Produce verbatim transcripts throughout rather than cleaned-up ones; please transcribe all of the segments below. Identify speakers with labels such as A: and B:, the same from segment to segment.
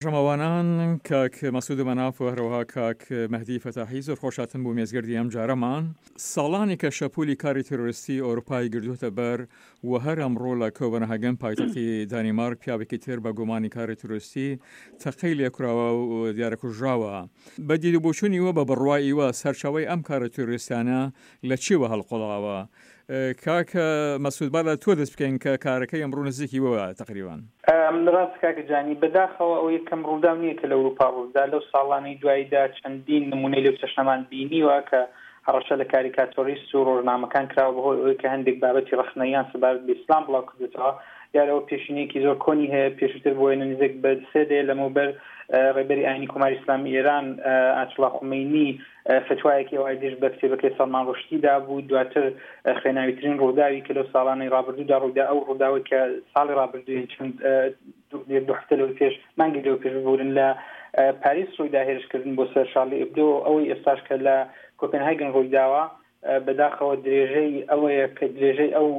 A: ڕەمەوانان کاک مەسعود مەناف و هەروەها کاک مەهدی فەتاحی زۆر خۆشاتن بۆ مێزگردی ئەم جارەمان. ساڵانی کە شەپولی کاری تێرۆریستی ئەوروپای گردووەتە بەر و هەر ئەمڕۆ لە کۆپنهاگن پایتەختی دانیمارک پیاوێکی تر بە گومانی کاری تێرۆریستی تەقەی لێکراوە و دیارەکوژراوە. بە دیدوبووچوونیوە بە بڕواییوە سەرچاوەی ئەم کارە تێرۆریستانە لە چیوە هەڵقۆڵاوە؟ کاکە مەسعود با لە تۆ دەست بکەین کە کارەکەی ئەمڕۆ نزیکی وە تقریباً.
B: ڕاست کاکە جانی بەداخەوە ئەو یەکەم ڕوودا نییە کە لە ئەوروپا ڕوودا لەو ساڵانەی دواییدا چەندین نمونەی لەو چەشنەمان بینیوە کە هەڕەشە لە کاریکاتۆریست و ڕۆژنامەکان کراوە بەهۆی ئەوەی کە هەندێک بابەتی ڕەخنەیان سەبارەت بە ئیسلام بڵاو کردوێتەوە. دیارەوە پێشینەیەکی زۆر کۆنی هەیە پێشتر بۆ نزیک بە سێ دێ لەمەوبەر ڕێبەری ئاینی کۆماری ئیسلامی ئێران ئاچڵا خومەینی فتوایەکی ئەوای دێش بە کتێبەکەی سەڵمان ڕۆشتیدا بوو. دواتر خوێناویترین ڕووداوی کە لەو ساڵانەی ڕابردوودا ڕوودا ئەو ڕووداوی کە ساڵی ڕابردووی چەند دوو هەفتە لەوەی پێش مانگی لەوە پێش بوورن لە پاریس ڕوویدا هێرشکردن بۆ سەر شارلی ئێبدۆ. ئەوەی ئێستاش کە لە کۆپنهاگن ڕوویداوە بەداخەوە درێژەی ئەوەیە کە درێژەی ئەو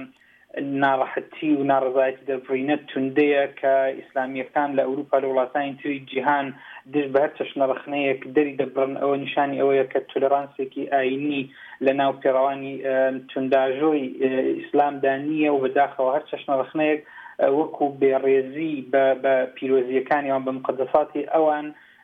B: ناڕەحەتی و ناڕزایەتی دەربڕینە توندەیە کە ئیسلامیەکان لە ئەوروپا لە وڵاتانی تری جیهان دژ بە هەر چەشنە ڕەخنەیەک دەری دەبڕن. ئەوە نیشانی ئەوەیە کە تۆلەرانسێکی ئاینی لە ناو پێڕەوانی تونداژۆی ئیسلامدا نییە و بەداخەوە هەر چەشنە ڕەخنەیەک وەکو بێڕێزی بە پیرۆزیەکانیان بە مقدساتی ئەوان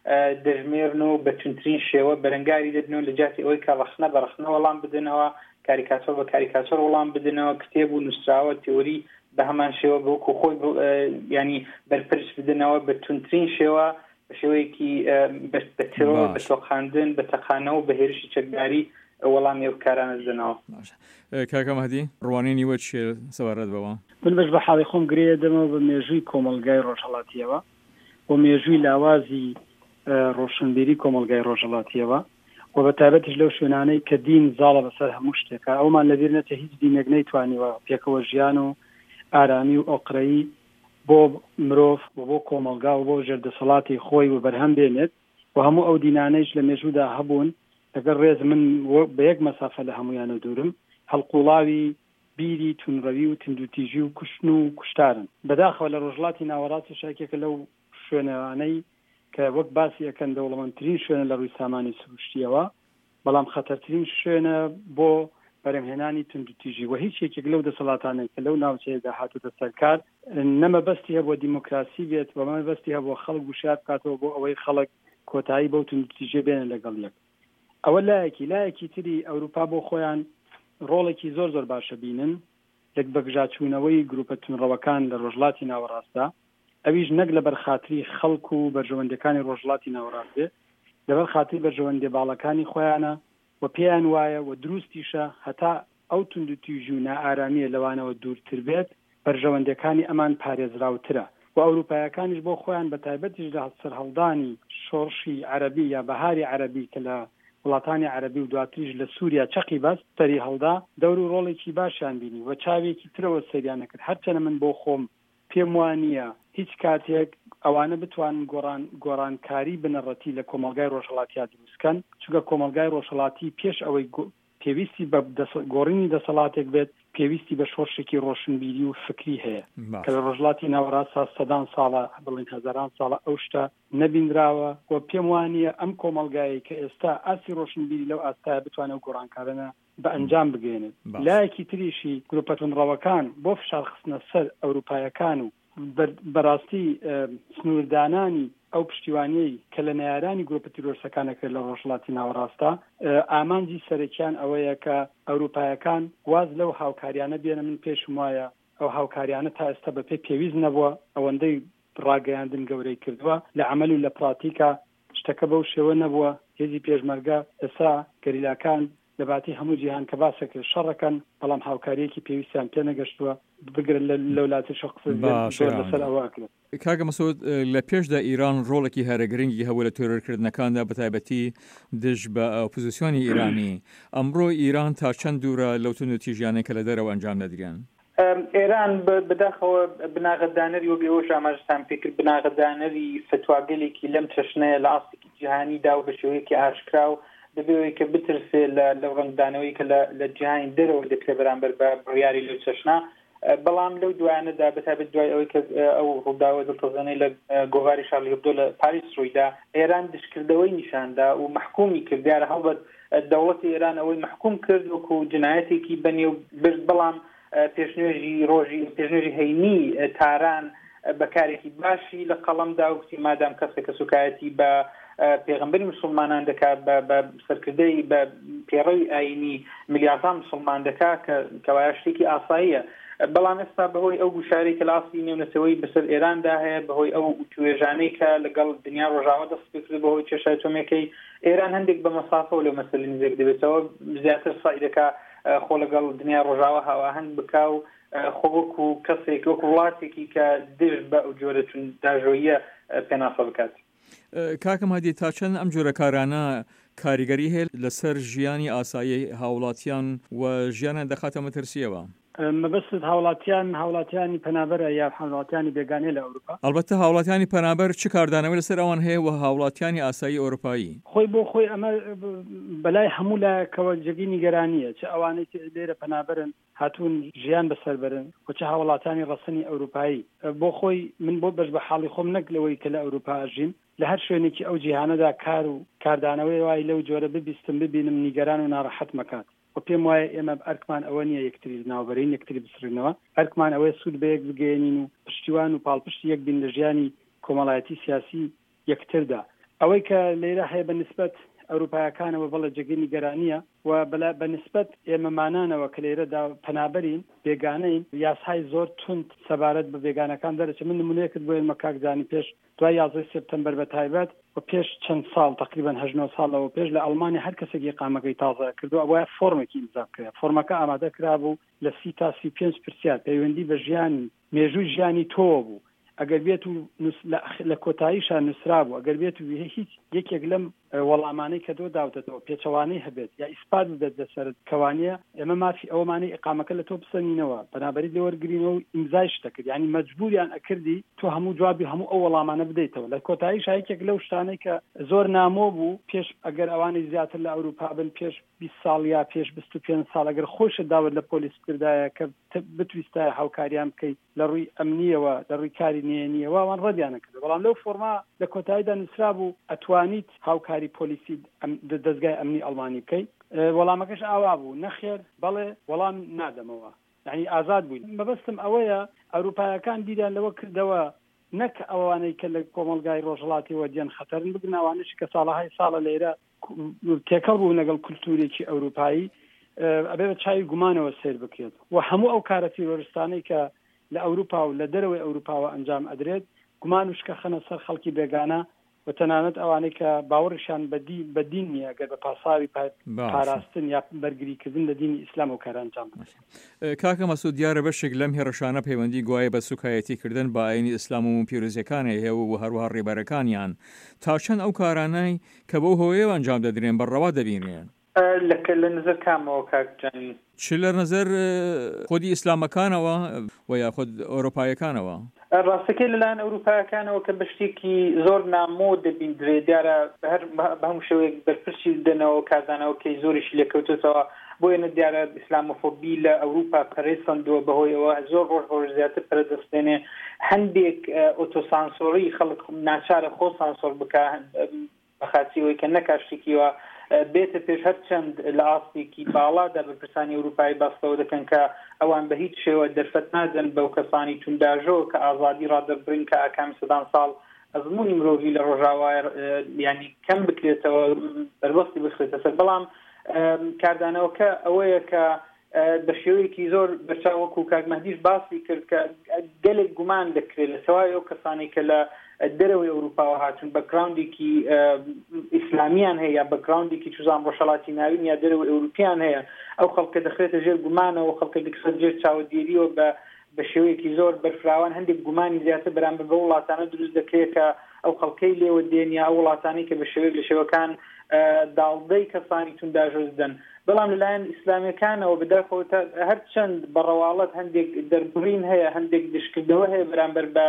B: دەژمێرن و بە تونترین شێوە بەرەنگاری دەدنەوە لە جاتی ئەوەی کە ڕەخنە بە ڕەخنە وەڵام بدنەوە، کاریکاتۆر بە کاریکاتۆر وەڵام بدنەوە، کتێب و نووسراوە تێوری بە هەمان شێوە بۆکو خۆی ینی بەرپرس بدنەوە بە تونترین شێوە بە شێوەیەکی بە تێرۆر بە تۆقاندن بە تەقانەوە بە هێرشی چەکداری وەڵامی ئەو کارانە دەنەوە.
A: کاکە مەهدی ڕوانینی وە چێ سەبارەت بەوە؟
C: من بەش بە حاڵی خۆم گرێ دەمەوە بە مێژووی کۆمەلگای ڕۆژهەڵاتیەوە و مێژووی لاوازی ڕۆشنبیری کۆمەلگای ڕۆژهەڵاتیەوە و بە تایبەتیش لەو شوێنانەی کە دین زاڵە بەسەر هەموو شتێکە. ئەومان لەبیر نەچە هیچ دینێک نەیتوانیوە پێکەوە ژیان و ئارامی و ئۆقرەیی بۆ مرۆڤ و بۆ کۆمەلگا و بۆ ژێردەسەڵاتی خۆی و بەرهەم بێنێت و هەموو ئەو دینانەیش لە مێژوودا هەبوون. لەگەڵ ڕێز من بە یەک مەسافە لە هەمویانە دوورم هەڵقوڵاوی بیری تونڕەوی و تندوتیژی و کوشتن و کوشتارن. بەداخەوە لە ڕۆژهەڵاتی ناوەڕاستی شاکێکە لەو شوێنەوانەی کە وەک باسی ئەەکەن دەوڵەمەندترین شوێنە لە ڕووی سامانی سروشتیەوە، بەڵام خەتەرترین شوێنە بۆ بەرهەمهێنانی تندوتیژی و هیچ یەکێک لەو دەسەڵاتانەی کە لەو ناوچەیەدا هاتووەتە سەرکار نەمەبەستی هەبووە دیموکراسی بێت و مەبەستی هەبووە خەڵک وشار بکاتەوە بۆ ئەوەی خەڵک کۆتایی بەو تندوتیژە بێنن لەگەڵ یەک. ئەوە لایەکی لایەکی تری ئەوروپا بۆ خۆیان ڕۆڵێکی زۆر زۆر باشە بینن لەک بەگژاچوونەوەی گروپە تونڕەوەکان لە ڕۆژهەڵاتی ناوەڕاستدا، ئەویش نەک لە بەرخاتری خەڵک و بەرژەوەندەکانی ڕۆژهەڵاتی ناوەڕاست بێ، لەبەر خاتری بەرژەوەندێ باڵەکانی خۆیانە و پێیان وایە و دروستیشە هەتا ئەو تندوتیژی و نائارامیە لەوانەوە دوورتر بێت بەرژەوەندەکانی ئەمان پارێزراوترە و ئەوروپایەکانیش بۆ خۆیان بە تایبەتیش لە سەرهەڵدانی شۆڕشی عەرەبی یا بەهاری عەرەبی کە لە وڵاتانی عەرەبی و دواتریش لە سووریا چەقی بەست سەری هەڵدا دەور و ڕۆڵێکی باشیان بینی و چاوێکی ترەوە سەریان نەکرد. هەرچەنە من بۆ خۆم پێم وانییە هیچ کاتێک ئەوانە بتوان گۆڕان گۆڕانکاری بنەڕەتی لە کۆمەلگای ڕۆژهەڵاتیا دروستکەن، چونکە کۆمەلگای ڕۆژهەڵاتی پێش ئەوەی پێویستی بە گۆڕینی دەسەڵاتێک بێت پێویستی بە شۆڕشێکی ڕۆشنبیری و فکری هەیە کە لە ڕۆژهەڵاتی ناوەڕاست سەدان ساڵە بڵین هەزاران ساڵە ئەو شتە نەبینراوە و پێم وانییە ئەم کۆمەلگایی کە ئێستا ئاسی ڕۆشنبیری لەو ئاستایە بتوانێت گۆڕانکارانە بە ئەنجام بگەێنێت. لایەکی تریشی گروپە تونڕەوەکان بۆ فشار خستنە سەر ئەوروپایەکان و بەڕاستی سنووردانانی ئەو پشتیوانیەی کە لە نەیارانی گروپە تیرۆرسەکانەکە لە ڕۆژهەڵاتی ناوەڕاستە ئامانجی سەرەکیان ئەوەیە کە ئەوروپایەکان واز لەو هاوکاریانە بێنە. من پێشم وایە ئەو هاوکاریانە تا ئێستا بەپێ پێویست نەبووە، ئەوەندەی ڕاگەیاندن گەورەی کردووە لە عمل و لە پراتیکا شتەکە بەو شێوە نەبووە. هێزی پێشمەرگە ئێستا گەریلاکان لە باتی هەموو جیهان کە باسەکە شەڕەکەن بەڵام هاوکاریەکی پێویستیان پێ نەگەشتووە بگرن لە وڵاتی شەخص لەسەر ئەوەکرێت.
A: کاکە مەسعود لە پێشدا ئیران ڕۆڵێکی هەرەگرنگی هەبوو لە تۆرۆرکردنەکاندا بەتایبەتی دژ بە ئۆپۆزیسیۆنی ئیرانی. ئەمڕۆ ئیران تا چەند دوورە لەو تونوتیژیانەی کە لە دەرەوە ئەنجام دەدرێن؟
B: ئێران بەداخەوە بناغەدانەری وەک ئێوەش ئاماژەتان پێکرد بناغەدانەری فتواگەلێکی لەم چەشنەیە لە ئاستێکی جیهانیدا و بە شێوەیەکی ئاشکرا و دەبێت کە بترسێ لە ڕنگدانەوەی کە لە جیهانی دەرەوە دەکرێت بەرامبەر بە بڕیاری لەو چەشنە. بەڵام لەو دوایانەدا بەتابەت دوای ئەوەی کە ئەو ڕووداوە دڵتەزانەی لە گۆڤاری شارلی هێبدۆ لە پاریس ڕوویدا ئێران دشکردەوەی نیشاندا و محکومی کرد دیارە هەڵبەت دەوڵەتی ئێران ئەوەی محکوم کرد وەکو جنایەتێکی بەنێو برد بەڵام پێشنوێژی ڕۆژی پێشنوێژی هەینی تاران بەکارێکی باشی لە قەڵەمدا وتی مادام کەسێکە سوکایەتی بە پێغەمبەری مسلمانان دەکات بە سەرکردەی بە پێڕەوی ئاینی ملیاردان مسلمان دەکات کە کەوایە شتێکی ئاساییە بەڵام ئێستا بەهۆی ئەو گوشارەی کە لاسی نێونەتەوەی بەسەر ئێراندا هەیە بەهۆی ئەو توێژانەی کە لەگەڵ دنیا ڕۆژاوە دەست پێ کرد بەهۆی کێشای ئەتۆمیەکەی ئێران هەندێک بە مەسافە لەو مەسەلەی نزیک دەبێتەوە زیاتر سعی دەکات خۆ لەگەڵ دنیا ڕۆژاوە هاواهەنگ بکا و خۆ وەکو کەسێک وەکو وڵاتێکی کە دژ بە ئەو جۆرە داژۆییە پێناسە بکات.
A: کاکەم هەدی تا چەند ئەم جۆرە کارانە کاریگەری هەیە لەسەر ژیانی ئاسایی هاوڵاتیان و ژیانیان دەخاتە مەترسیەوە؟
C: مەبەست هاوڵاتیان هاوڵاتیانی پەنابەرە یا هاوڵاتیانی بێگانەی لە ئەوروپا؟
A: ئەلبەتە هاوڵاتیانی پەنابەر چ کاردانەوەی لەسەر ئەوان هەیە و هاوڵاتیانی ئاسایی ئەوروپایی؟
C: خۆی بۆ خۆی ئەمە بەلای هەموو لایەکەوە جێگی نیگەرانیە چه ئەوانەی لێرە پەنابەرن هاتوون ژیان بەسەربەرن و چه هاوڵاتانی ڕەسەنی ئەوروپایی. بۆ خۆی من بۆ بەش بە حاڵی خۆم نەک لەوەی کە لە ئەوروپا ئەژین لە هەر شوێنێکی ئەو جیهانەدا کار و کاردانەوەی وای لەو جۆرە ببیستم ببینم نیگەران و ناڕەحەت مەکات و پێم وایە ئێمە ئەرکمان ئەوە نییە یەکتری ناوبەرین یەکتری بسرینەوە ئەرکمان ئەوەی سوود بە یەک بگەێنین و پشتیوان و پاڵپشتی یەک بین لە ژیانی کۆمەڵایەتی سیاسی یەکتردا. ئەوەی کە لێرە هەیە بەنسبەت ئەوروپایەکانەوە بەڵە جێگەی نیگەرانیە و بەلا بەنسبەت ئێمەمانانەوە کە لێرەدا پەنابەرین بێگانەین یاسای زۆر تند سەبارەت بە بێگانەکان دەرەچێت. من نمونەیەکت بۆ ئێمە کاکزانی پێش دوای یازدەی سپتەمبەر بە تایبەت و پێش چەند ساڵ تقریبان هەژدە ساڵەوە پێش لە ئەڵمانی هەر کەسێکی قامەکەی تازە کردو ئەوە فۆرمێکی ئیمزا کرا فۆرمەکە ئامادە کرابوو لە سی تا سی پێنج پرسیار پەیوەندی بە ژیانی مێژووی ژیانی تۆ بوو ئەگەر بێت و لە کۆتاییشان نووسرا بوو ئەگەر بێت و هیچ یەکێک لەم وەڵامانەی کە دۆ داوتێتەوە پێچەوانەی هەبێت یا ئیسپات بدەت لەسەرت کەوانەیە ئێمە مافی ئەومانەی ئقامەکە لە تۆ بسەنینەوە بەنابەری لێوەرگرینەوە و ئیمزای شتە کرد یعنی مەجبوریان ئەکردی تۆ هەموو جوابی هەموو ئەو وەڵامانە بدەیتەوە لە کۆتاییش یەکێک لەو شتانەی کە زۆر نامۆ بوو پێش ئەگەر ئەوانەی زیاتر لە ئەوروپا بن پێش بیست ساڵ یا پێش بیست و پێنج ساڵ ئەگەر خۆشت داوت لە پۆلیس کردایە کە بتویستە هاوکاریان بکەیت لە ڕووی ئەمنیەوە لە ڕووی کاری نێنیەوە ئەوان ڕەدیانە کرد بەڵام لەو فۆرما لە کۆتاییدا نووسرا بوو ئەتوانیت هاوکاری پۆلیسی دەستگای ئەمنی ئەڵمانی بکەیت. وەڵامەکەش ئاوا بوو نەخێر بەڵێ وەڵام نادەمەوە یعنی ئازاد بووین. مەبەستم ئەوەیە ئەوروپایەکان بیریان لەوە کردەوە نەک ئەوانەی کە لە کۆمەلگای ڕۆژهەڵاتیەوە دیان خەتەرن بگن ئەوانەی کە ساڵەهای ساڵە لێرە تێکەڵ بوو لەگەڵ کولتورێکی ئەوروپایی ئەبێ بە چاوی گومانەوە سیر بکرێت و هەموو ئەو کارە تیرۆریستانەی کە لە ئەوروپا و لە دەرەوەی ئەوروپاوە ئەنجام ئەدرێت گومان وشکە خەنە سەر خەڵکی بێگانە و تەنانەت ئەوانەی کە باوەڕشان بە دین نییە گەر بە پاساوی پاراستن یا بەرگریکردن لە دینی ئیسلام و کارە ئەنجام بدەن.
A: کاکە مەسعود دیارە بەشێک لەم هێرشانە پەیوەندی گوایە بە سوکایەتیکردن بە ئاینی ئیسلام و پیرۆزیەکانی هەیە و هەروەها ڕێبەرەکانیان تا چەند ئەو کارانەی کە بەو هۆیەوە ئەنجام دەدرێن بەڕەوا دەبینێن
B: لە نظر کامەوە کاکجانی
A: چ لە نظر خۆدی ئیسلامەکانەوە و یا خۆد ئەوروپایەکانەوە؟
B: ڕاستەکەی لەلایەن ئەوروپایەکانەوە کە بە شتێکی زۆر نامۆ دەبیندرێت دیارە هەر بە هەموو شێوەیەک بەرپرسی دەنەوە کاردانەوەکەی زۆریشی لێکەوتێتەوە بۆیە دیارە ئیسلامۆفۆبی لە ئەوروپا پەرێسەندووە بەهۆیەوە زۆر ڕۆژ ڕۆژ زیاتر پەرەدەستێنێ هەندێک ئۆتۆسانسۆری خەڵک ناچارە خۆ سانسۆر بکە بەخاچیەوەی کە نەکا شتێکیوە بێتە پێش هەرچەند لە ئاستێکی باڵادا بە پرسانی ئەوروپایی باستەوە دەکەن کە ئەوان بە هیچ شێوە دەرفەت نادەن بەو کەسانی تونداژۆ کە ئازادی ڕادەبرین کە ئاکامی سەدان ساڵ ئەزمموی مرۆڤی لە ڕۆژاوای ینی کەم بکرێتەوە بەربەستی بخرێتە سەر بەڵام کاردانەوەکە ئەوەیە کە بە شێوەیەکی زۆر بەچاوەکو کاک مەهدیش باسی کرد کە گەلێک گومان دەکرێت لە سەوای ئەو کەسانی کە لە دەرەوەی ئەوروپاوە هاتون بەکراوندێکی ئیسلامیان هەیە بەکراوندێکی چوزان ڕۆژهەڵاتی ناوین یا دەرەوەی ئەوروپیان هەیە ئەو خەڵکە دەخرێتە ژێر گومانەوە خەڵکە دەکرێت ژێر چاوەدێریەوە بە بە شێوەیەکی زۆر بەرفراوان هەندێک گومانی زیاتر بەرامبەر بە وڵاتانە دروست دەکرێت کە ئەو خەڵکەی لێوە دێن یا ئەو وڵاتانی کە بە شێوەیەک لە شێوەکان داڵدەی کەسانی تونداژۆ دەن. بەڵام لەلایەن ئیسلامیەکانەوە بەداخەوە هەرچەند بەڕەواڵەت هەندێک دەربڕین هەیە هەندێک دشکردەوە هەیە بەرامبەر بە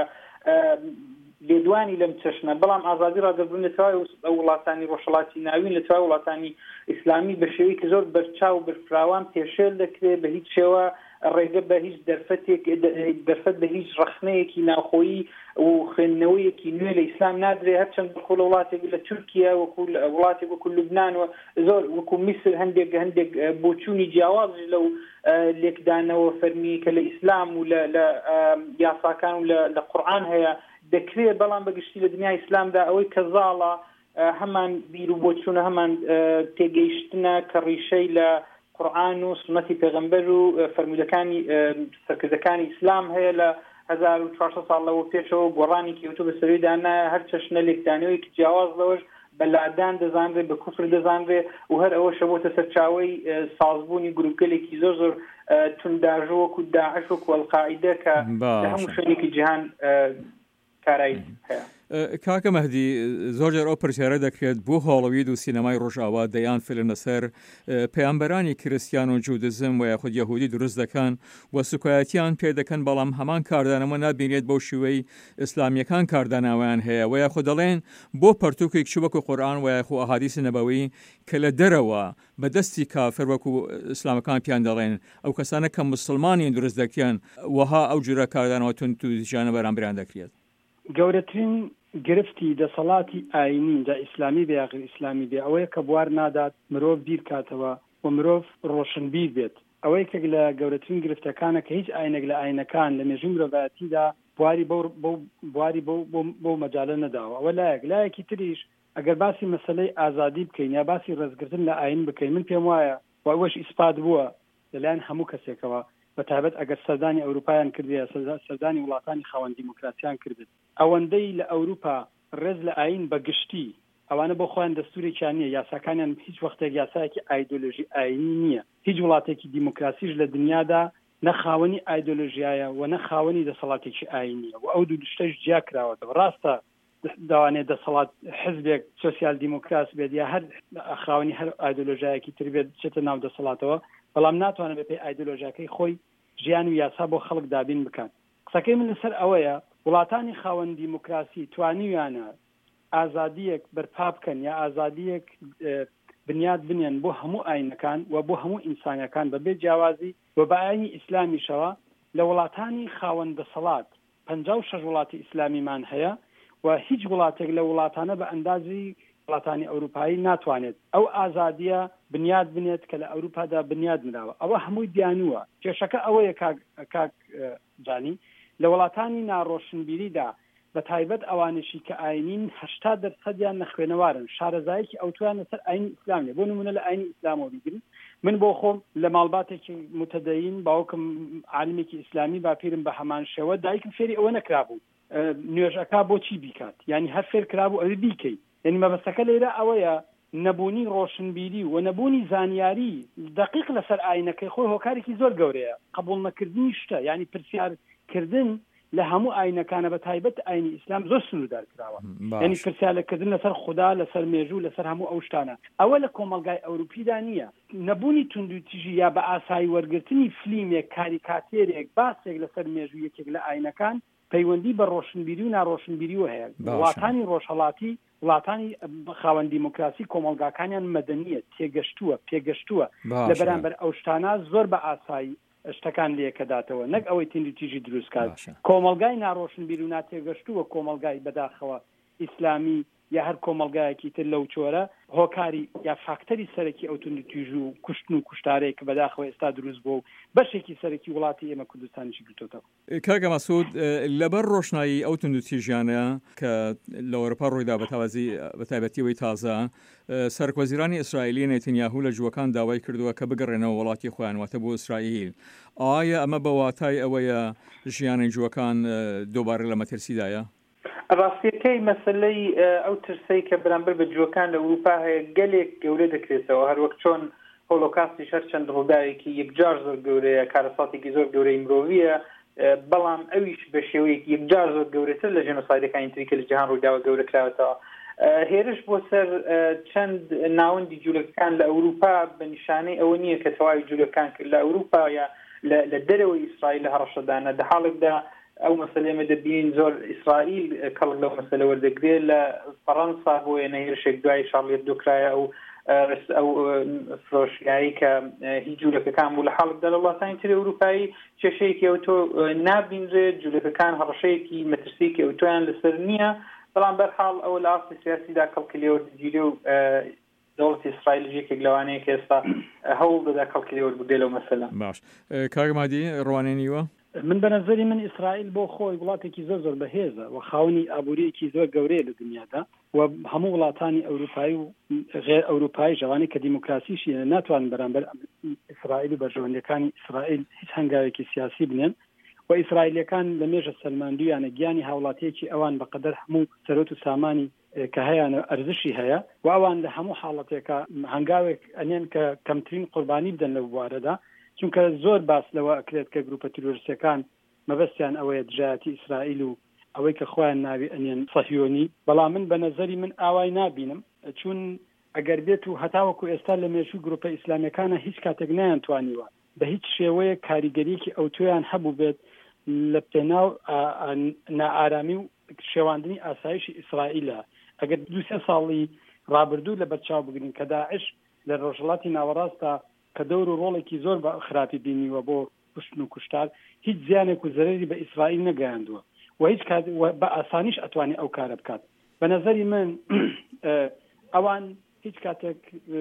B: لێدوانی لەم چەشنە بەڵام ئازادی ڕادەبوون لە توای ئەو وڵاتانی ڕۆژهەڵاتی ناوین لە توای وڵاتانی ئیسلامی بە شێوەیەکی زۆر بەرچاو بەرفراوان پێشێل دەکرێت بە هیچ شێوە ڕێگە بە هیچ دەرفەتێک دەرفەت بە هیچ ڕخنەیەکی ناوخۆیی و خوێندنەوەیەکی نوێ لە ئیسلام نادرێ هەرچەند بەخۆ لە وڵاتێک لە تورکیا وەکو وڵاتێک وەکو لوبنان و زۆر وەکو میسر هەندێک هەندێک بۆچوونی جیاواز لەو لێکدانەوە فەرمی کە لە ئیسلام و لە یاساکان و لە قورئان هەیە دەکرێت، بەڵام بەگشتی لە دنیای ئیسلامدا ئەوەی کە زاڵە هەمان بیر و بۆچوونە هەمان تێگەیشتنە کە ڕیشەی لە قورئان و سنەتی پێغەمبەر و فەرمودەکانی سەرکردەکانی ئیسلام هەیە. لە هەزار و چوارسەد ساڵ لەوە پێشەوە گۆڕانی کێوتو بە سەروی دانا هەر چەشنە لێکدانەوەیەکی جیاواز لەوەش بە لادان دەزانرێت، بە کوفر دەزانرێت و هەر ئەوەشە بۆتە سەرچاوەی سازبوونی گروپگەلێکی زۆر زۆر تونداژۆ وەکو داعش وەکو ئەڵقاعیدە کە لە هەموو شوێنێکی جیهان کارایی هەیە.
A: کاکە مەهدی، زۆرجار ئەو پرسیارە دەکرێت بۆ هۆڵەوید و سینەمای ڕۆژئاوا دەیان فیلم لەسەر پەیامبەرانی کریستیان و جودزم و یاخود یەهودی دروست دەکەن و سوکایەتیان پێ دەکەن، بەڵام هەمان کاردانەوە نابینێت بەو شێوەی ئیسلامیەکان کارداناویان هەیە و یاخود دەڵێن بۆ پەرتووکێکی وەکو قورئان و یاخود ئەحادیثی نەبەوی کە لە دەرەوە بەدەستی کافر وەکو ئیسلامەکان پیان دەڵێن ئەو کەسانە کە مسلمانین دروست دەکەن وەها ئەو جورە کاردانەوە تون تو دیجانە بەرامبەران دەکرێت.
C: گەورەترین گرفتی دەسەڵاتی ئاینی دا ئیسلامی بێ یاغیر ئیسلامی بێ ئەوەیە کە بوار نادات مرۆڤ بیر کاتەوە و مرۆڤ ڕۆشنبیر بێت. ئەوەی کە لە گەورەترین گرفتەکانە کە هیچ ئاینێک لە ئاینەکان لە مێژووی مرۆڤایەتیدا بواری بواری بۆ مەجالە نەداوە. ئەوە لایەک لایەکی تریش ئەگەر باسی مەسەلەی ئازادی بکەین یا باسی ڕێزگرتن لە ئاین بکەین، من پێم وایە و ئەوەش ئیسپات بووە لەلایەن هەموو کەسێکەوە، بەتابەت ئەگەر سەردانی ئەوروپایان کردوێ سەردانی وڵاتانی خاوەن دیموکراسیان کردێت، ئەوەندەی لە ئەوروپا ڕێز لە ئاین بەگشتی ئەوانە بۆ خۆیان دەستورێکیان نییە، یاساکانیان هیچ وەختێک یاسایەکی ئایدۆلۆژی ئاینی نییە. هیچ وڵاتێکی دیموکراسیش لە دنیادا نەخاوەنی ئایدۆلۆژیایە و نەخاوەنی دەسەڵاتێکی ئاینیە و ئەو دوو شتەش جیا کراوەتەوە. ڕاستە داوانێت دەسەڵات حزبێک سۆسیال دیموکراس بێت یا هەر خاوەنی هەر ئایدۆلۆژیایەکی تر بێت بچێتە ناو دەسەڵاتەوە، بەڵام ناتوانێت بەپێی ئایدۆلۆژیاکەی خۆی ژیان و یاسا بۆ خەڵک دابین بکات. قسەکەی من لەسەر ئەوەیە وڵاتانی خاوەن دیموکراسی توانیویانە ئازادیەک بەرپا بکەن یا ئازادیەک بنیاد بنێن بۆ هەموو ئاینەکان و بۆ هەموو ئینسانەکان بەبێ جیاوازی و بە ئاینی ئیسلامیشەوە. لە وڵاتانی خاوەن دەسەڵات پەنجا و شەش وڵاتی ئیسلامیمان هەیە و هیچ وڵاتێک لە وڵاتانە بە ئەندازی وڵاتانی ئەوروپایی ناتوانێت ئەو ئازادیە بنیاد بنێت کە لە ئەوروپادا بنیاد نراوە. ئەوە هەمووی دیانووە. کێشەکە ئەوەیە کاک جانی لە وڵاتانی ناڕۆشنبیریدا بە تایبەت ئەوانشی کە ئاینین هەشتا دەرسەدیان نەخوێنەوارن، شارەزایەکی ئەوتوان لەسەر ئاینی ئیسلامێ. بۆ نمونە لە ئاینی ئیسلامەوە بگرن، من بۆ خۆم لە ماڵباتێکی متەدەین باوکم عالمێکی ئیسلامی باپیرم بە هەمان شێوە دایکم فێری ئەوە نەکرابوو نوێژەکە بۆچی بیکات، یعنی هەر فێر کرابوو ئەوە بیکەیت. یعنی مەبەستەکە لێرە ئەوەیە نەبوونی ڕۆشنبیری و نەبوونی زانیاری دقیق لەسەر ئاینەکەی خۆی هۆکارێکی زۆر گەورەیە. قبول نەکردنی شتە، یعنی پرسیارکردن لە هەموو ئاینەکانە بە تایبەت ئاینی ئیسلام زۆر سنوردار کراوە. یعنی پرسیارکردن لەسەر خوددا، لەسەر مێژوو، لەسەر هەموو ئەو شتانە. ئەوە لە کۆمەلگای ئەوروپیدا نییە. نەبوونی توندوتیژی یا بە ئاسایی وەرگرتنی فلیمێک، کاریکاتێرێک، باسێک لەسەر مێژوو یەکێک لە ئاینەکان پەیوەندی بە ڕۆشنبیری و ناڕۆشنبیریوە هەیە. وڵاتانی ڕۆژهەڵاتی، وڵاتانی خاوەن دیموکراسی کۆمەلگاکانیان مەدەنیە، تێگەشتووە، پێگەشتووە لە بەرامبەر ئەو شتانە زۆر بە ئاسایی شتەکان لێکەداتەوە، نەک ئەوەی توندوتیژی دروست کات. کۆمەلگای ناڕۆشنبیر و ناتێگەشتووە کۆمەلگای بەداخەوە ئیسلامی یا هەر کۆمەلگایەکی تر لەو چۆرە هۆکاری یا فاکتەری سەرەکی ئەو توندوتیژ و کوشتن و کوشتارێک کە بەداخەوە ئێستا دروست بوو بەشێکی سەرەکی وڵاتی ئێمە کوردستانیشی گرتوتەوە.
A: کاکە مەسعود، لەبەر ڕۆشنایی ئەو توندوتیژیانە کە لە ئەوروپا ڕوویدا بە تایبەتیەوەی تازە، سەرکۆزیرانی ئیسرائیلی نێتنیاهو لە جووەکان داوای کردووە کە بگەڕێنەوە وڵاتی خۆیان، واتە بۆ ئیسرائیل. ئایا ئەمە بە واتای ئەوەیە ژیانی جووەکان دووبارە لە مەترسیدایە؟
B: ڕاستیەکەی مەسلەی ئەو ترسەی کە بەرامبەر بە جووەکان لە ئەوروپا هەیە گەلێک گەورە دەکرێتەوە، هەر وەک چۆن هۆلۆکاستی شەر چەند ڕووداوێکی یەکجار زۆر گەورەیە، کارەساتێکی زۆر گەورەی مرۆڤیە، بەڵام ئەویش بە شێوەیەکی یەکجار زۆر گەورەتر لە ژێنۆسایدەکانی تری کە لە جیهان ڕووداوە گەورە کراوەتەوە. هێرش بۆ سەر چەند ناوەندی جوولەکان لە ئەوروپا بە نیشانەی ئەوە نییە کە تەواوی جوولەکان کرد لە ئەوروپا یا لە دەرەوەی ئیسرائیل لە هەڕەشەدانە. لە حاڵێکدا ئەو مەسەلەی ئێمە دەبین زۆر ئیسرائیل کەڵک لەو مەسەلە وەردەگرێت. لە فەڕەنسا بۆ وێنە هێرشێک دوای شارڵ هێبدۆ کرایە ئەو ئەو فرۆشگایی کە هیچ جوولەکەکان بوو لە حاڵکدا لە وڵاتانی تری ئەوروپایی کێشەیەکی ئەوتۆ نابینرێت جوولەکەکان هەڕەشەیەکی مەترسیکی ئەوتۆیان لەسەر نییە بەڵام بەرحاڵ ئەو لە ئاستی سیاسیدا کەڵکلیەوە دەگیرێ و دەوڵەتی ئیسرائیل یەکێک لەوانەیە کە ئێستا هەوڵ دەدا کەڵکلیەوە بگرێت لەو مەسەلە.
A: باش کاگمادی ڕوانێنیوە
C: من بە نەزەری من ئیسرائیل بۆ خۆی وڵاتێکی زۆر زۆر بەهێزە و خاوەنی ئابووریەکی زۆر گەورەیە لە دنیادا و هەموو وڵاتانی ئەوروپایی و غێر ئەوروپایی ژەوانی کە دیموکراسیشی ناتوانن بەرامبەر ئیسرائیل و بەرژەوەندەکانی ئیسرائیل هیچ هەنگاوێکی سیاسی بنێن و ئیسرائیلەکان لە مێژە سەلماندویانە گیانی هاوڵاتیەکی ئەوان بەقەدەر هەموو سەرۆت و سامانی کە هەیەە ئەرزشی هەیە و ئەوان لە هەموو حاڵەتێکە هەنگاوێک ئەنێن کە کەمترین قوربانی بدەن لە بوارەدا چونکە زۆر باس لەوە ئەکرێت کە گروپە تیرۆریستەکان مەبەستیان ئەوەیە دژایەتی ئیسرائیل و ئەوەی کە خۆیان ناوی ئەنێن سەهیۆنی بەڵام من بە نەزەری من ئاوای نابینم چون ئەگەر بێت و هەتاوەکو ئێستا لە مێژوو گروپە ئیسلامیەکانە هیچ کاتێک نەیانتوانیوە بە هیچ شێوەیە کاریگەریەکی ئەوتۆیان هەبوو بێت لە پێناو نائارامی و شێواندنی ئاسایشی ئیسرائیلە ئەگەر دو سێ ساڵی ڕابردوو لە بەرچاو بگرین کە داعش لە ڕۆژهەڵاتی ناوەڕاستە کە دەور و ڕۆڵێکی زۆر بە خراپی بینیوە بۆ کوشتن و کوشتار هیچ زیانێک و زەرری بە ئیسرائیل نەگەیاندووە و هیچ کات بە ئاسانیش ئەتوانی ئەو کارە بکات بە نەزەری من ئەوان هیچ کاتێک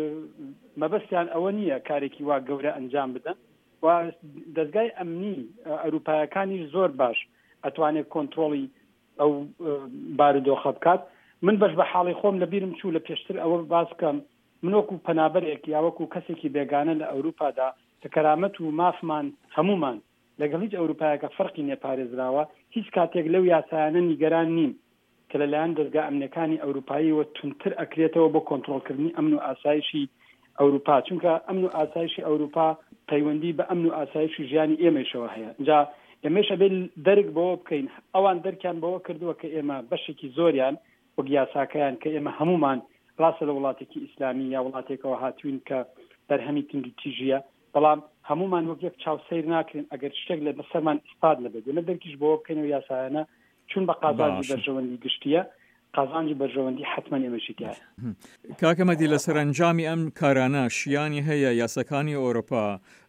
C: مەبەستیان ئەوە نییە کارێکی وا گەورە ئەنجام بدەن و دەستگای ئەمنی ئەوروپایەکانیش زۆر باش ئەتوانێت کۆنتترۆڵی ئەو بارودۆخە بکات من بەش بە حاڵی خۆم لە بیرم چوو لە پێشتر ئەوە باس بکەم منۆکو پەنابەرێک یاوەکو کەسێکی بێگانە لە ئەوروپادا کە کەرامەت و مافمان هەمومان لەگەڵ هیچ ئەوروپایەکە فەرقی نێپارێزراوە هیچ کاتێک لەو یاسایانە نیگەران نیم کە لەلایەن دەستگا ئەمنەکانی ئەوروپاییەوە تونتر ئەکرێتەوە بۆ کۆنتترۆلکردنی ئەمن و ئاسایشی ئەوروپا چونکە ئەمن و ئاسایشی ئەوروپا پەیوەندی بە ئەمن و ئاسایشی ژیانی ئێمەشەوە هەیە جا ئێمەشە بێت دەرک بەوە بکەین ئەوان دەرکیان بەوە کردووە کە ئێمە بەشێکی زۆریان وەک یاساکەیان کە ئێمە هەمومان ڕاستە لە وڵاتێکی ئیسلامی یا وڵاتێکەوە هاتوین کە بەرهەمی تند و تیژیە بەڵام هەمومان وەک یەک چاوسەیر ناکرین ئەگەر شتێک لە بەسەرمان ئیسپاد لەبێت ئێمە دەرکیش بەوە بکەینەوە یاسایانە چون بە قازانجی بەرژەوەندی گشتیە قازانجی بەرژەوەندی حتمما ئێمەشی تایە.
A: کاکەمەدی لە سەرنجامی ئەم کارانە شیانی هەیە یاساکانی ئەوروپا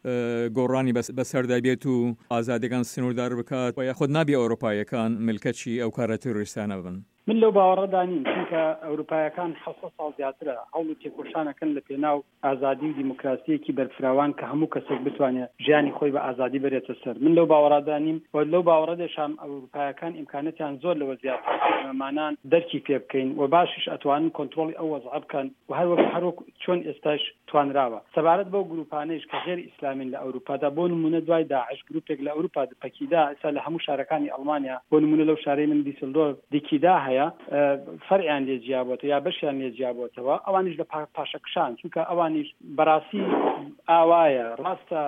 A: گۆڕانی بەسەردا بێت و ئازادیەکان سنووردار بکات و یاخود نابێ ئەوروپایەکان ملکەچی ئەو کارە تروریستانە بن.
C: من لەو باوەڕەدا نیم چونکە ئەوروپایەکان حەوت ساڵ زیاترە هەوڵ و تێکۆشانەکەن لە پێناو ئازادی و دیموکراسیەکی بەرفراوان کە هەموو کەسێک بتوانێت ژیانی خۆی بە ئازادی بێتە سەر من لەو باوەڕەدا نیم و لەو باوەڕەدەشام ئەوروپایەکان ئیمکانەتیان زۆر لەوە زیاترمانان دەرکی پێ بکەین و باشیش ئەتوانن کۆنتترۆڵی ئەو وەزع بکەن و هەروەک هەروەک چۆن ئێستاش توانراوە سەبارەت بەو گروپانەیش کە غێر ئیسلامین لە ئەوروپادا بۆ نمونە دوای داعش گروپێک لە ئەوروپا پەکیدا ئێستا لە هەموو شارەکانی ئەڵمانیا بۆ نمونە لەو شارەی من دیسلدۆر دیکیدا هەیە فەرعیان لێ جیابوتەوە یا بەشیان لێ جیابوتەوە ئەوانیش لە پاشەکشان چونکە ئەوانیش بەڕاستی ئاوایە ڕاستە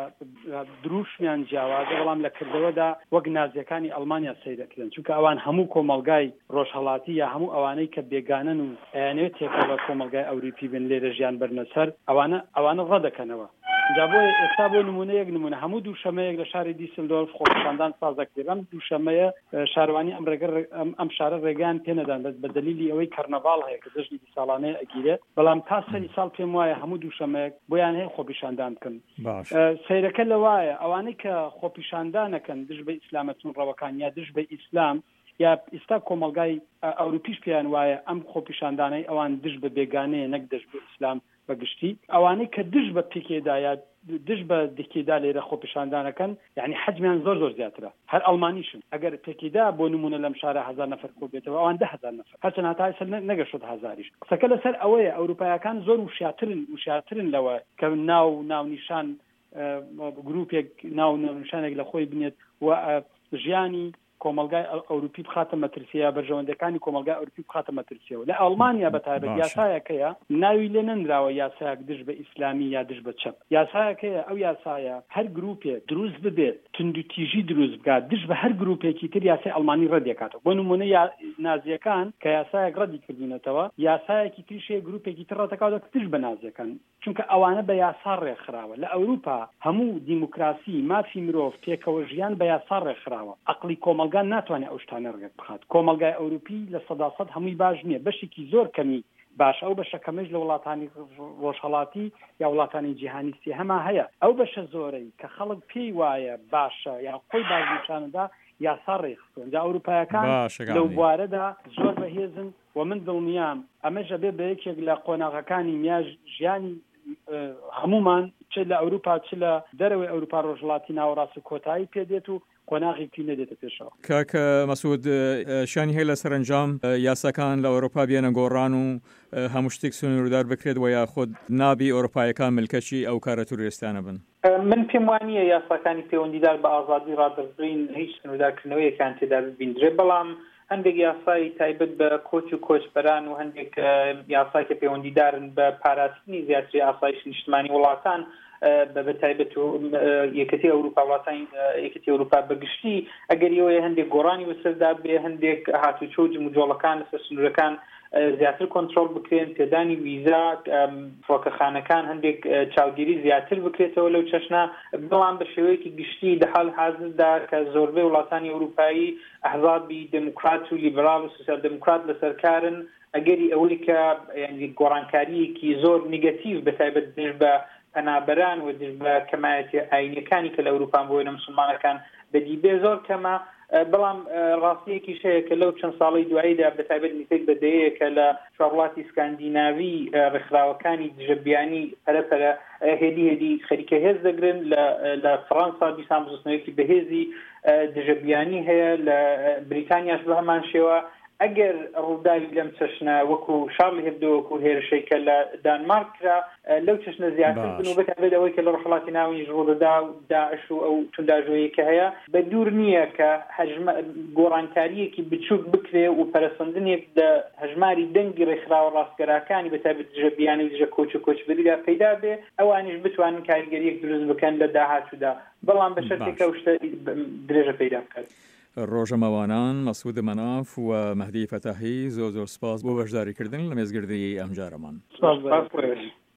C: دروشمیان جیاوازە بەڵام لە کردەوەدا وەک نازیەکانی ئەڵمانیا سەیرەکردن چونکە ئەوان هەموو کۆمەلگای ڕۆژهەڵاتی یا هەموو ئەوانەی کە بێگانن و ئەیانەوێت تێکەوە کۆمەلگای ئەوروپی بن لێرە ژیان بەرنەسەر ئەوانە ئەوانە ڕەدەکەنەوە جا بۆ ئێستا بۆ نمونە یەک نمونە هەموو دووشەمەیەک لە شاری دیسلدۆرف خۆپیشاندان سازەکرێت ئەم دووشەمەیە شارەوانی ئەم ڕێگە ئەم شارە ڕێگەیان پێنەدان بە دلیلی ئەوەی کەرنەڤاڵ هەیە کە دژنی ساڵانەیە ئەگیرێت بەڵام تا سەری ساڵ پێم وایە هەموو دووشەمەیەک بۆیان هەیە خۆپیشاندان بکەن سەیرەکە لەوایە ئەوانەی کە خۆپیشاندانەکەن دژ بە ئیسلامەتون ڕەوەکان یا دژ بە ئیسلام یا ئێستا کۆمەلگای ئەوروپیش پێیان وایە ئەم خۆپیشاندانەی ئەوان دژ بە بێگانەیە نەک دژ بە ئیسلام بەگشتی ئەوانەی کە دژ بە پێکێدا یا دژ بە دکیدا لێرە خۆپیشاندانەکەن یعنی حجمیان زۆر زۆر زیاترە هەر ئەڵمانیشن ئەگەر پێکیدا بۆ نمونە لەم شارە هەزار نەفەر کۆ بێتەوە ئەوان ده هەزار نەفەر هەرچەند هەتا ئێستا نەگەشت هەزاریش قسەکە لەسەر ئەوەیە ئەوروپایەکان زۆر وشیاترن وشیاترن لەوە کە ناو ناونیشان گروپێک ناو ناونیشانێک لە خۆی بنێت و ژیانی کۆمەلگای ئەوروپی بخاتە مەترسیە بەرژەوەندەکانی کۆمەلگای ئەوروپی بخاتە مەترسیەوە لە ئەڵمانیا بەتایبەت یاسایەکەیە ناوی لێ نەنراوە یاسایەک دژ بە ئیسلامی یا دژ بە چەپ یاسایەکەیە ئەو یاسایە هەر گروپێک دروست ببێت تند و تیژی دروست بکات دژ بە هەر گروپێکی تر یاسای ئەڵمانی ڕەدێکاتەوە بۆ نمونە نازیەکان کە یاسایەک ڕەدی کردوونەتەوە یاسایەکی تریشەیە گروپێکی تر ڕەتەکاتەوە دژ بە نازیەکان چونکە ئەوانە بە یاسا ڕێکخراوە لە ئەوروپا هەموو دیموکراسی مافی مرۆڤ پێکەوە ژیان بە یاسا ڕێکخراوە عەقڵی کۆمەلگان ناتوانێت ئەو شتانە ڕێک بخات کۆمەلگای ئەوروپی لە سەدا سەد هەمووی باش نییە بەشێکی زۆر کەمی باش ئەو بەشە کەمەش لە وڵاتانی ڕۆژهەڵاتی یا وڵاتانی جیهانی سێهەما هەیە ئەو بەشە زۆرەی کە خەڵک پێی وایە باشە یا خۆی بازنیشانەدا یاسا ڕێخستن جا ئەوروپایەکان لەو بوارەدا زۆر بەهێزن و من دڵنیام ئەمەژە بێ بە یەکێک لە قۆناغەکانی میا ژیانی هەمومان چ لە ئەوروپا چ لە دەرەوەی ئەوروپا ڕۆژهەڵاتی ناوەڕاست و کۆتایی پێدێت و قۆناغی پێ نەدێتە پێشەوە.
A: کاکە مەسعود شانی هەیە لە سەرنجام یاساکان لە ئەوروپا بێنە گۆڕان و هەموو شتێک سنووردار بکرێت و یاخود نابی ئەوروپایەکان ملکەچی ئەو کارە تووریستانە بن.
B: من پێم وانییە یاساکانی پەیوەندیدار بە ئازادی ڕادەربڕین هیچ سنووردارکردنەوەیەکان تێدا ببیندرێت بەڵام هەندێک یاسای تایبەت بە کۆچ و کۆچبەران و هەندێک یاسای کە پەیوەندیدارن بە پاراستنی زیاتری ئاسایش نیشتمانی وڵاتان بە تایبەت و یەکەتی ئەوروپا وڵاتانی یەکەتی ئەوروپا بەگشتی ئەگەر ئەوەیە هەندێک گۆڕانی بەسەردا بێ هەندێک هاتوچۆ و جموجۆڵەکان لەسەر سنوورەکان زیاتر کۆنتترۆل بکرێن پێدانی ویزا فڕۆکەخانەکان هەندێک چاودێری زیاتر بکرێتەوە لەو چەشنا بەڵام بە شێوەیەکی گشتی دەحال حازردا کە زۆربەی وڵاتانی ئەوروپایی ئەحزابی دموکرات و لیبرال و سوسیال دموکرات لەسەرکارن ئەگەری ئەوەی کە گۆڕانکاریەکی زۆر نیگەتیڤ بەتایبەت دژ بە پەنابەران و دژ بە کەمایەتی ئاینیەکانی کە لە ئەوروپا بۆ نە مسلمانەکان بەدیبێ زۆر کەمە بەڵام ڕاستیەکی شەیە کە لەو چەند ساڵی دواییدا بەتایبەت نزیک بەدەیە کە لە وڵاتی سکاندیناوی ڕێکخراوەکانی دژەبیانی پەرەپەرە هێدی هێدی خەریکە هێز دەگرن لە فەڕەنسا دیسان بزستنەوەیەکی بەهێزی دژەبیانی هەیە لە بریتانیاش بە هەمان شێوە ئەگەر ڕووداوی لەم چەشنە وەکو شارلی هێبدۆ وەکو هێرشەی کە لە دانمارک کرا لەو چەشنە زیاتر بن و بەتابێت ئەوەی کە لە ڕۆژهەڵاتی ناوەنیش ڕوودەدا و داعش و ئەو تونداژۆیی کە هەیە بە دوور نییە کە گۆڕانکاریەکی بچووک بکرێ و پەرسەندنێک لە هەژماری دەنگی ڕێکخراوە ڕاستگەراکانی بەتابێت دژەبیانی و دژە کۆچ و کۆچبەریدا پەیدا بێ ئەوانیش بتوانن کاریگەریەک دروست بکەن لە داهاتوودا بەڵام بە شەرتێکە شتە درێژە پەیدا بکات.
A: ڕۆژەمەوانان مەسعود مەناف و مەهدی فەتاحی زۆر زۆر سپاس بۆ بەشداریکردن لە مێزگردی ئەم جارەمان.